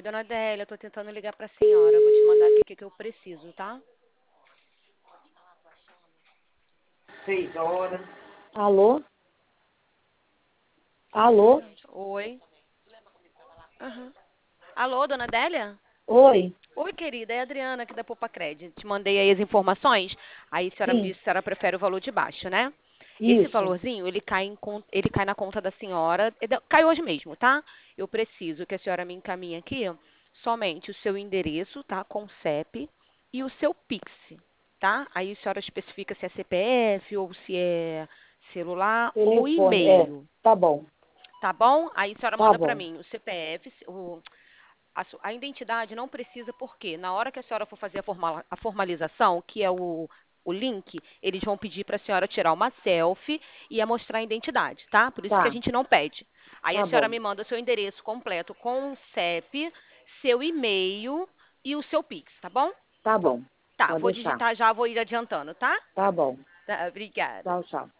dona Adélia, tô tentando ligar pra senhora. Vou te mandar aqui o que eu preciso, tá? 6 horas. Alô? Alô? Oi. Aham. Alô, dona Adélia? Oi? Oi, querida, é a Adriana aqui da Poupa Cred. Te mandei aí as informações. Aí a senhora me Sim, disse que a senhora prefere o valor de baixo, né? Esse isso. valorzinho, ele cai na conta da senhora. Cai hoje mesmo, tá? Eu preciso que a senhora me encaminhe aqui somente o seu endereço, tá? Com CEP e o seu Pix, tá? Aí a senhora especifica se é CPF ou se é celular ou Telefone, e-mail. tá bom, Tá bom? Aí a senhora tá manda para bom. mim o CPF, a identidade não precisa, porque na hora que a senhora for fazer a formalização, que é o link, eles vão pedir para a senhora tirar uma selfie e mostrar a identidade, tá? Por isso que a Tá, gente não pede. Aí a tá senhora bom, me manda o seu endereço completo com o CEP, seu e-mail e o seu Pix, tá bom? tá bom. Tá, Pode vou deixar. digitar já, vou ir adiantando, tá? Tá bom. Tá, obrigada. Tchau, tchau.